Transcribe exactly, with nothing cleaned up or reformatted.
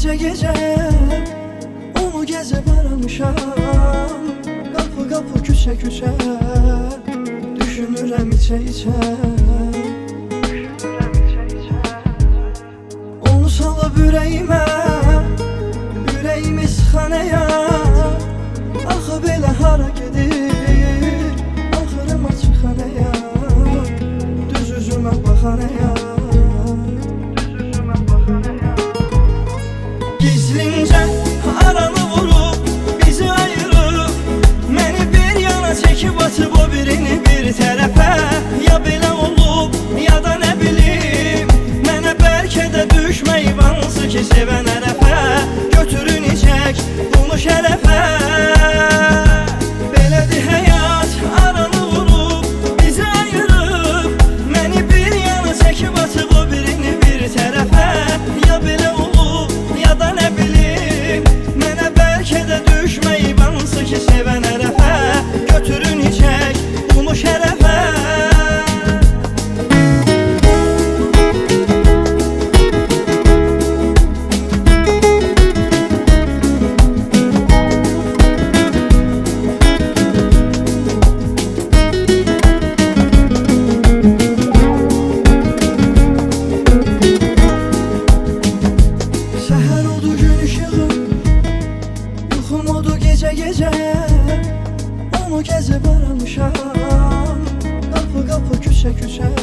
gece gece onu gezip aramışam. Kapı kapı küçe küçe düşünürəm içe içe. Onu salıb ürəyimə, ürəyimi sıxanaya. Axı belə hara gedir axırım açıq xanaya. Düz üzümə baxanaya. Gizlincə aranı vurub bizi ayırıb, məni bir yana çəkib atıb o birini bir tərəfə. Ya belə olub ya da nə bilim, mənə bəlkə də düşməyib hansı ki sevən ərəfə. Götürün içək bunu şərəfə. Belədir həyat, aranı vurub bizi ayırıb, məni bir yana çəkib atıb o birini bir tərəfə. Ya belə olub ya da nə bilim, mənə bəlkə də düşməyib hansı ki sevən ərəfə. Götürün içək bunu şərəfə. Səhər oldu gün işığı, yuxum oldu gecə gecə. Onu gəzib aramışam, qapı qapı küçə küçə